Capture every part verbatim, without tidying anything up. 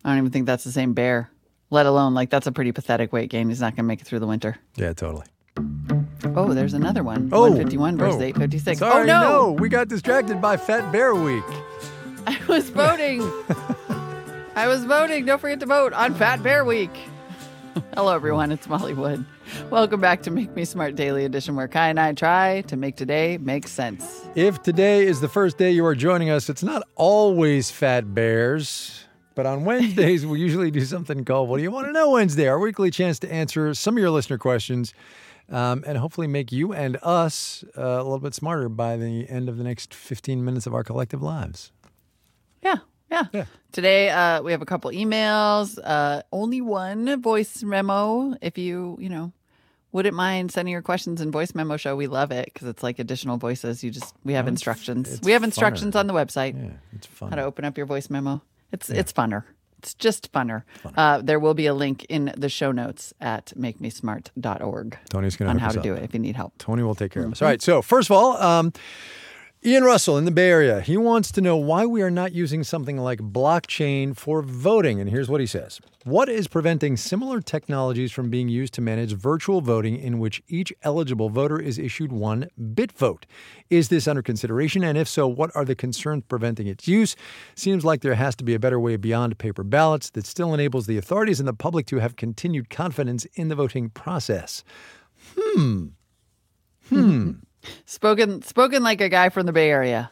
I don't even think that's the same bear, let alone, like, that's a pretty pathetic weight gain. He's not going to make it through the winter. Yeah, totally. Oh, there's another one. Oh, one fifty-one versus oh. eight fifty-six. Sorry, oh, no. no. We got distracted by Fat Bear Week. I was voting. I was voting. Don't forget to vote on Fat Bear Week. Hello, everyone. It's Molly Wood. Welcome back to Make Me Smart Daily Edition, where Kai and I try to make today make sense. If today is the first day you are joining us, it's not always Fat Bears. But on Wednesdays, we usually do something called What Do You Want to Know Wednesday, our weekly chance to answer some of your listener questions um, and hopefully make you and us uh, a little bit smarter by the end of the next fifteen minutes of our collective lives. Yeah, yeah. yeah. Today, uh, we have a couple emails, uh, only one voice memo. If you, you know, wouldn't mind sending your questions in voice memo show, we love it because it's like additional voices. You just, we have Oh, instructions. it's We have instructions funner. on the website. Yeah, it's fun. How to open up your voice memo. It's Yeah. it's funner. It's just funner. Funner. Uh, there will be a link in the show notes at make me smart dot org Tony's going to on hook how us to up. do it if you need help. Tony will take care of us. All right. So first of all, um, Ian Russell in the Bay Area, he wants to know why we are not using something like blockchain for voting. And here's what he says. What is preventing similar technologies from being used to manage virtual voting in which each eligible voter is issued one bit vote? Is this under consideration? And if so, what are the concerns preventing its use? Seems like there has to be a better way beyond paper ballots that still enables the authorities and the public to have continued confidence in the voting process. Hmm. Hmm. Spoken spoken like a guy from the Bay Area.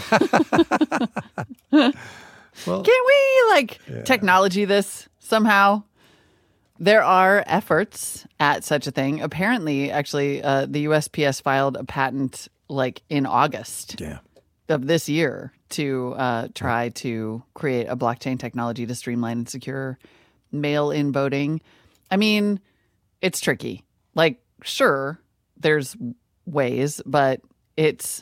Well, Can we like Yeah. technology this somehow? There are efforts at such a thing. Apparently, actually, uh, the U S P S filed a patent like in August yeah. of this year to uh, try to create a blockchain technology to streamline and secure mail-in voting. I mean, it's tricky. Like, sure, there's ways, but it's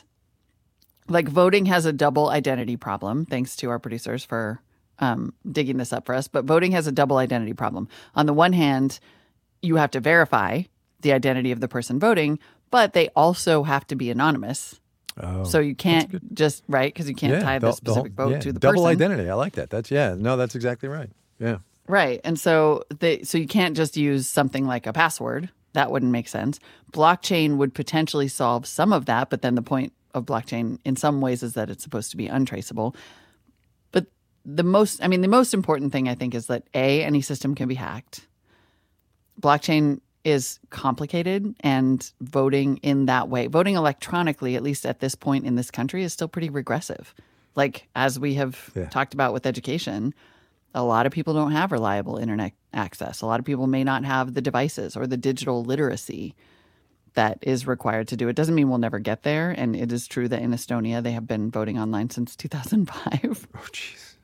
like voting has a double identity problem. Thanks to our producers for um, digging this up for us. But voting has a double identity problem. On the one hand, you have to verify the identity of the person voting, but they also have to be anonymous. Oh, So you can't just, right? Because you can't tie the, the- the specific whole- vote yeah, to the double person. identity. I like that. That's yeah. No, that's exactly right. Yeah. Right. And so they so you can't just use something like a password. That wouldn't make sense. Blockchain would potentially solve some of that, but then the point of blockchain in some ways is that it's supposed to be untraceable. But the most I mean the most important thing I think is that A, any system can be hacked. Blockchain is complicated, and voting in that way, voting electronically, at least at this point in this country, is still pretty regressive. Like, as we have Yeah. talked about with education, a lot of people don't have reliable internet access. A lot of people may not have the devices or the digital literacy that is required to do it. Doesn't mean we'll never get there. And it is true that in Estonia, they have been voting online since two thousand five, Oh, jeez.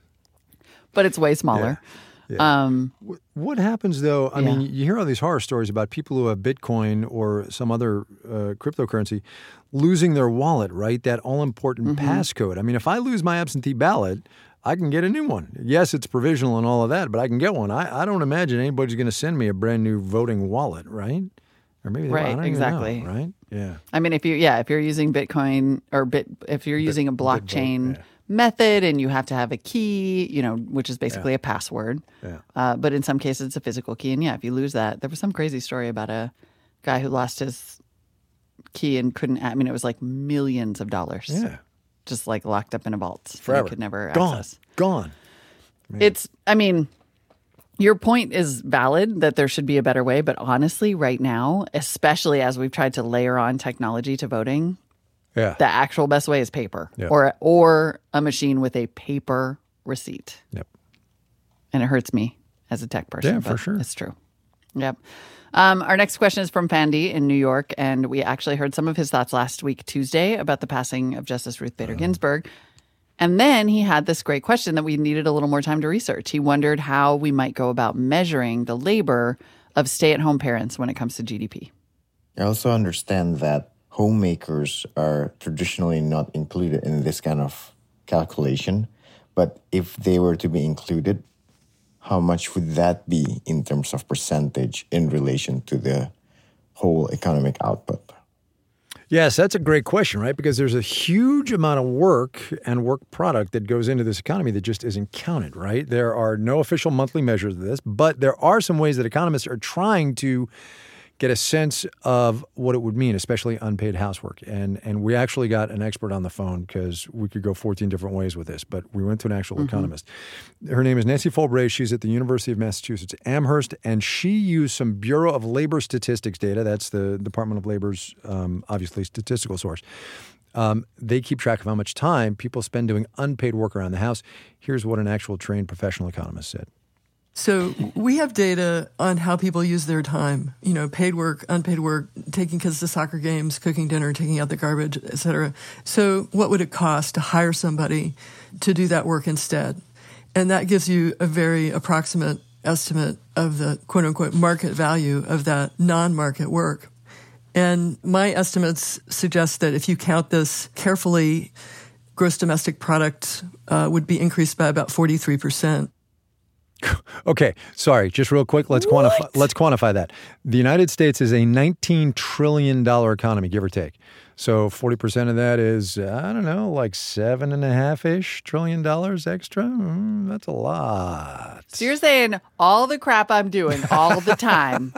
but it's way smaller. Yeah. Um, Wh- What happens though? I Yeah. mean, you hear all these horror stories about people who have Bitcoin or some other uh, cryptocurrency losing their wallet, right? That all-important Mm-hmm. passcode. I mean, if I lose my absentee ballot, I can get a new one. Yes, it's provisional and all of that, but I can get one. I, I don't imagine anybody's going to send me a brand new voting wallet, right? Or maybe they, I Right, don't even exactly. know, right? Yeah. I mean, if you, yeah, if you're using Bitcoin or bit, if you're using a vote, blockchain yeah. method and you have to have a key, you know, which is basically a password. Yeah. Uh, but in some cases, it's a physical key. And yeah, if you lose that, there was some crazy story about a guy who lost his key and couldn't, I mean, it was like millions of dollars. Yeah. Just like locked up in a vault. that he Forever. could never Gone. access. Gone. It's, I mean, your point is valid that there should be a better way. But honestly, right now, especially as we've tried to layer on technology to voting, Yeah. the actual best way is paper Yep. or or a machine with a paper receipt. Yep. And it hurts me as a tech person. Yeah, for but sure. It's true. Yep. Um, our next question is from Fandy in New York, and we actually heard some of his thoughts last week, Tuesday, about the passing of Justice Ruth Bader Ginsburg. And then he had this great question that we needed a little more time to research. He wondered how we might go about measuring the labor of stay-at-home parents when it comes to G D P. I also understand that homemakers are traditionally not included in this kind of calculation, but if they were to be included, how much would that be in terms of percentage in relation to the whole economic output? Yes, that's a great question, right? Because there's a huge amount of work and work product that goes into this economy that just isn't counted, right? There are no official monthly measures of this, but there are some ways that economists are trying to get a sense of what it would mean, especially unpaid housework. And and we actually got an expert on the phone because we could go fourteen different ways with this, but we went to an actual mm-hmm. economist. Her name is Nancy Fulbray. She's at the University of Massachusetts Amherst, and she used some Bureau of Labor Statistics data. That's the Department of Labor's, um, obviously, statistical source. Um, they keep track of how much time people spend doing unpaid work around the house. Here's what an actual trained professional economist said. So we have data on how people use their time, you know, paid work, unpaid work, taking kids to soccer games, cooking dinner, taking out the garbage, et cetera. So what would it cost to hire somebody to do that work instead? And that gives you a very approximate estimate of the quote unquote market value of that non-market work. And my estimates suggest that if you count this carefully, gross domestic product uh, would be increased by about forty-three percent. Okay, sorry, just real quick, let's what? quantify let's quantify that. The United States is a nineteen trillion dollars economy, give or take. So forty percent of that is, I don't know, like seven and a half-ish trillion dollars extra? Mm, that's a lot. So you're saying all the crap I'm doing all the time.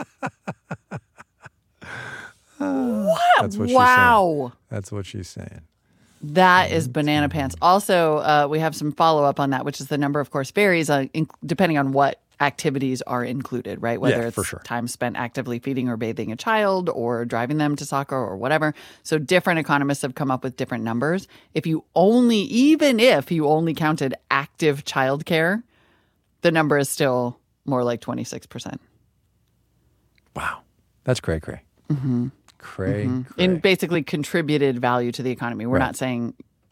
What? That's what wow. She's saying. That's what she's saying. That is banana pants. Also, uh, we have some follow-up on that, which is the number, of course, varies uh, in, depending on what activities are included, right? Whether yeah, it's for sure. time spent actively feeding or bathing a child or driving them to soccer or whatever. So different economists have come up with different numbers. If you only, even if you only counted active childcare, the number is still more like twenty-six percent. Wow. That's cray cray. Mm-hmm. Cray, mm-hmm. cray. In basically contributed value to the economy. We're right. not saying,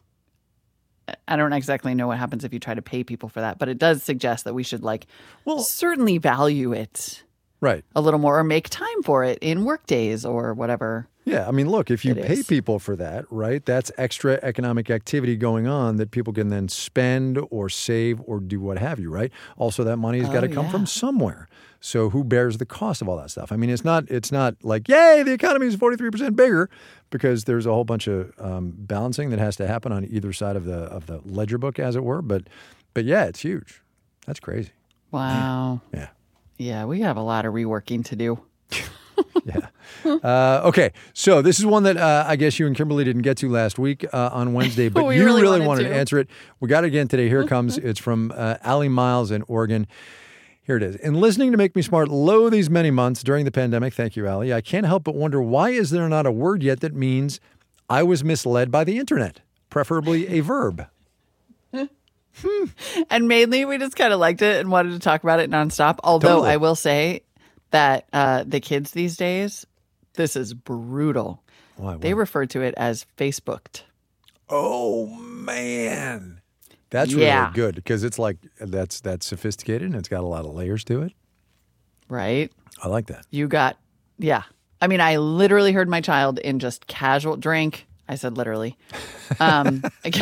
I don't exactly know what happens if you try to pay people for that, but it does suggest that we should like well, certainly value it right. a little more or make time for it in work days or whatever. Yeah, I mean, look, if you pay is. people for that, right, that's extra economic activity going on that people can then spend or save or do what have you, right? Also, that money has oh, got to come yeah. from somewhere. So who bears the cost of all that stuff? I mean, it's not it's not like, yay, the economy is forty-three percent bigger, because there's a whole bunch of um, balancing that has to happen on either side of the of the ledger book, as it were. But, but yeah, it's huge. That's crazy. Wow. Yeah. Yeah, we have a lot of reworking to do. Yeah. Uh, okay. So this is one that uh, I guess you and Kimberly didn't get to last week uh, on Wednesday, but we you really really wanted wanted to. to answer it. We got it again today. Here it comes. It's from uh, Allie Miles in Oregon. Here it is. In listening to Make Me Smart lo these many months during the pandemic, thank you, Allie, I can't help but wonder, why is there not a word yet that means I was misled by the internet, preferably a verb? Hmm. And mainly we just kind of liked it and wanted to talk about it nonstop. Although Totally. I will say that uh, the kids these days, this is brutal. Why, they what? refer to it as Facebooked. Oh, man. That's Yeah. really good, because it's like, that's that's sophisticated and it's got a lot of layers to it. Right? I like that. You got, yeah. I mean, I literally heard my child in just casual drink. I said literally. Um,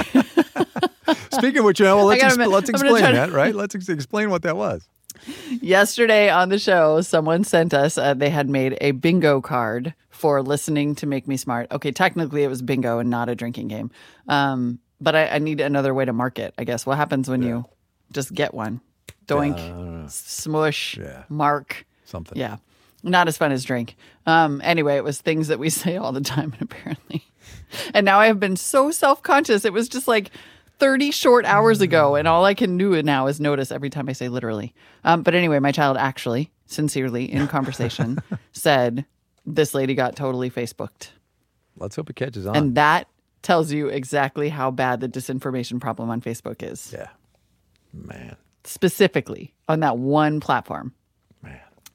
Speaking of which, you know, well, let's, I gotta exp- admit, let's I'm gonna explain try to- that, right? Let's ex- explain what that was. Yesterday on the show, someone sent us, uh, they had made a bingo card for listening to Make Me Smart. Okay, technically it was bingo and not a drinking game. Um, but I, I need another way to mark it, I guess. What happens when Yeah. you just get one? Doink, Yeah, I don't know. smush, Yeah. mark. Something. Yeah. Not as fun as drink. Um, anyway, it was things that we say all the time, apparently. And now I have been so self-conscious. It was just like thirty short hours ago, and all I can do now is notice every time I say literally. Um, but anyway, my child actually, sincerely, in conversation, said, this lady got totally Facebooked. Let's hope it catches on. And that tells you exactly how bad the disinformation problem on Facebook is. yeah. Man. Specifically on that one platform. Man.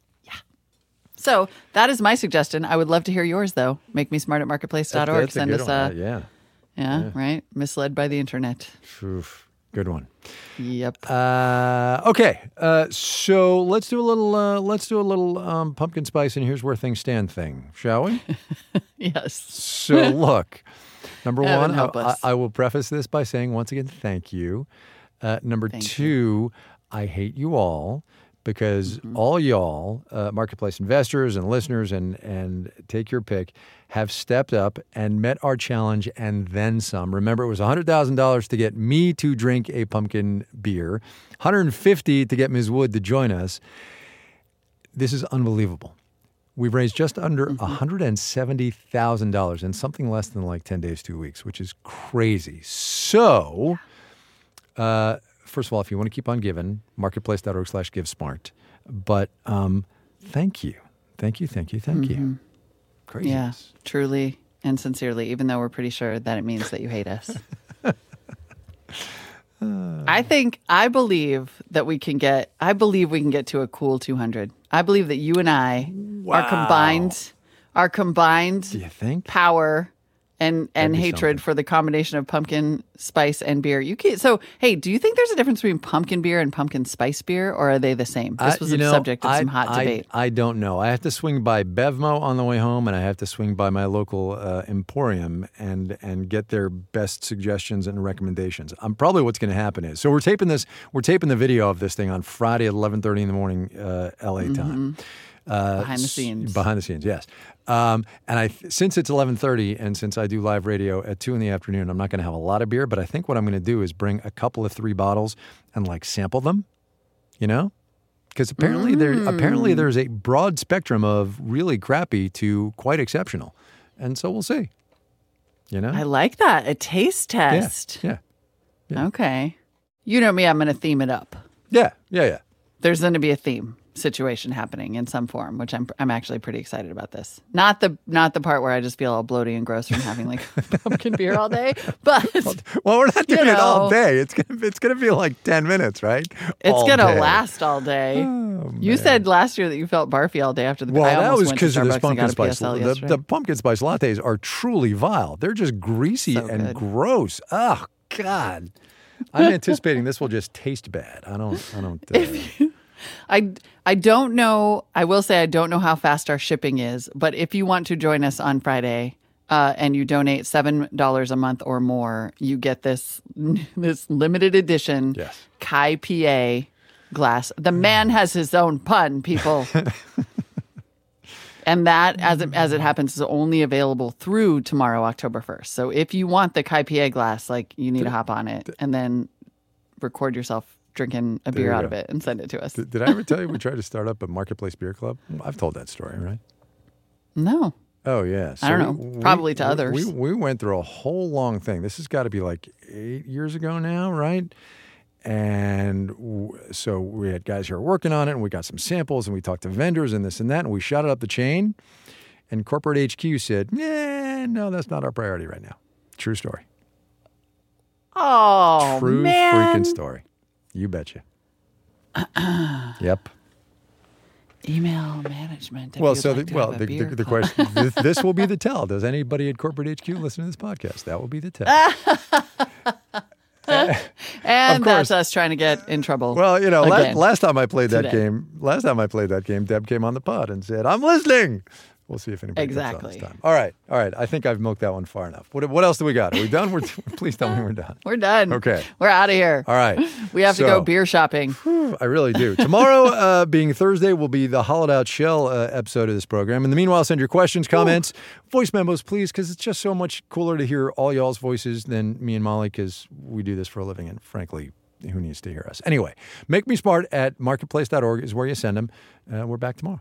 So that is my suggestion. I would love to hear yours, though. Make me smart at marketplace dot org. That's a Send good us one. a, Uh, yeah. yeah, Yeah. right? Misled by the internet. Oof. Good one. Yep. Uh, okay. Uh, so let's do a little. Uh, let's do a little um, pumpkin spice, and here's where things stand thing, shall we? Yes. So look, number Heaven one, I, help us. I, I will preface this by saying once again, thank you. Uh, number Thank two, I hate you all because mm-hmm. all y'all, uh, marketplace investors and listeners and, and take your pick, have stepped up and met our challenge and then some. Remember, it was one hundred thousand dollars to get me to drink a pumpkin beer, one hundred fifty dollars to get Miz Wood to join us. This is unbelievable. We've raised just under mm-hmm. one hundred seventy thousand dollars in something less than like ten days, two weeks, which is crazy. So, uh, first of all, if you want to keep on giving, marketplace.org slash give smart. But um, thank you. Thank you, thank you, thank mm-hmm. you. Crazy. Yeah, truly and sincerely, even though we're pretty sure that it means that you hate us. I think, I believe that we can get, I believe we can get to a cool two hundred. I believe that you and I, wow. our combined, our combined Do you think? power and, and hatred something. for the combination of pumpkin spice and beer. You can So, hey, do you think there's a difference between pumpkin beer and pumpkin spice beer, or are they the same? This was I, a know, subject of I, some hot I, debate. I don't know. I have to swing by Bevmo on the way home, and I have to swing by my local uh, Emporium and and get their best suggestions and recommendations. Um, probably what's going to happen is, so we're taping this. We're taping the video of this thing on Friday at eleven thirty in the morning, uh, L A mm-hmm. time. Uh, behind the scenes. Behind the scenes, yes. Um, and I, since it's eleven thirty, and since I do live radio at two in the afternoon, I'm not going to have a lot of beer. But I think what I'm going to do is bring a couple of three bottles and like sample them. You know, because apparently mm. there apparently there's a broad spectrum of really crappy to quite exceptional, and so we'll see. You know, I like that, a taste test. Yeah. yeah. yeah. Okay. You know me, I'm going to theme it up. Yeah. Yeah. Yeah. There's going to be a theme situation happening in some form, which I'm I'm actually pretty excited about this. Not the not the part where I just feel all bloaty and gross from having like pumpkin beer all day, but well, we're not doing you know, it all day. It's gonna it's gonna be like ten minutes, right? It's all gonna day. last all day. Oh, you said last year that you felt barfy all day after the. Well, I that was because of this Starbucks pumpkin spice. The, the pumpkin spice lattes are truly vile. They're just greasy so and good. gross. Oh God, I'm anticipating this will just taste bad. I don't. I don't. Uh, I, I don't know. I will say I don't know how fast our shipping is, but if you want to join us on Friday uh, and you donate seven dollars a month or more, you get this this limited edition yes. Kai P A glass. The man has his own pun, people. And that, as it, as it happens, is only available through tomorrow, October first. So if you want the Kai P A glass, like you need to hop on it and then record yourself drinking a beer out go. of it and send it to us. Did, did I ever tell you we tried to start up a Marketplace Beer Club? I've told that story, right? No. Oh, yeah. So I don't know. We, Probably we, to others. We, we went through a whole long thing. This has got to be like eight years ago now, right? And w- so we had guys who were working on it, and we got some samples, and we talked to vendors and this and that, and we shot it up the chain. And corporate H Q said, nah, no, that's not our priority right now. True story. Oh, True man. freaking story. You betcha. Yep. Email management. Well, so like the, well, the, the, the question. this, this will be the tell. Does anybody at corporate H Q listen to this podcast? That will be the tell. uh, and that's us trying to get in trouble. Well, you know, la- last time I played that today. game, last time I played that game, Deb came on the pod and said, "I'm listening." We'll see if anybody exactly. gets on this time. All right, all right. I think I've milked that one far enough. What, what else do we got? Are we done? We're, please tell me we're done. We're done. Okay. We're out of here. All right. We have so, to go beer shopping. Whew, I really do. Tomorrow, uh, being Thursday, will be the Hollowed Out Shell uh, episode of this program. In the meanwhile, send your questions, comments, Ooh. voice memos, please, because it's just so much cooler to hear all y'all's voices than me and Molly, because we do this for a living, and frankly, who needs to hear us? Anyway, Make Me Smart at marketplace dot org is where you send them. Uh, we're back tomorrow.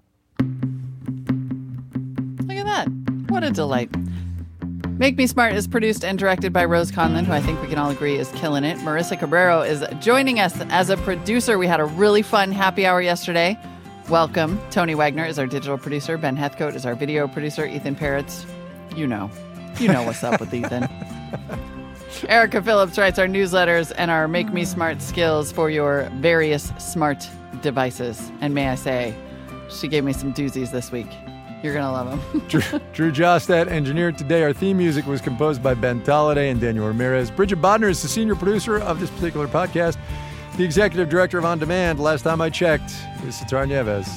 Look at that. What a delight. Make Me Smart is produced and directed by Rose Conlon, who I think we can all agree is killing it. Marissa Cabrero is joining us as a producer. We had a really fun happy hour yesterday. Welcome. Tony Wagner is our digital producer. Ben Heathcote is our video producer. Ethan Peretz, you know. You know what's up with Ethan. Erica Phillips writes our newsletters and our Make Me Smart skills for your various smart devices. And may I say, she gave me some doozies this week. You're going to love them. Drew, Drew Jostad engineered today. Our theme music was composed by Ben Tolliday and Daniel Ramirez. Bridget Bodner is the senior producer of this particular podcast. The executive director of On Demand, last time I checked, is Sitar Nieves.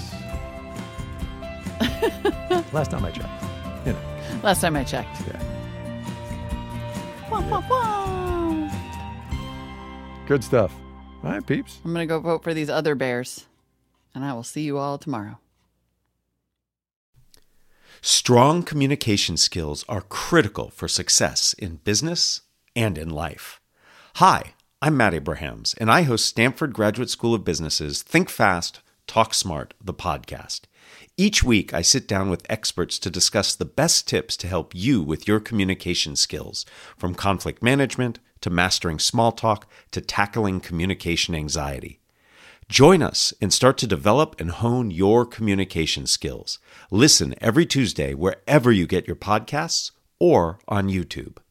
Last time I checked. You know. Last time I checked. Yeah. Wah, wah, wah. Good stuff. All right, peeps. I'm going to go vote for these other bears. and I will see you all tomorrow. Strong communication skills are critical for success in business and in life. Hi, I'm Matt Abrahams, and I host Stanford Graduate School of Business's Think Fast, Talk Smart, the podcast. Each week, I sit down with experts to discuss the best tips to help you with your communication skills, from conflict management to mastering small talk to tackling communication anxiety. Join us and start to develop and hone your communication skills. Listen every Tuesday wherever you get your podcasts or on YouTube.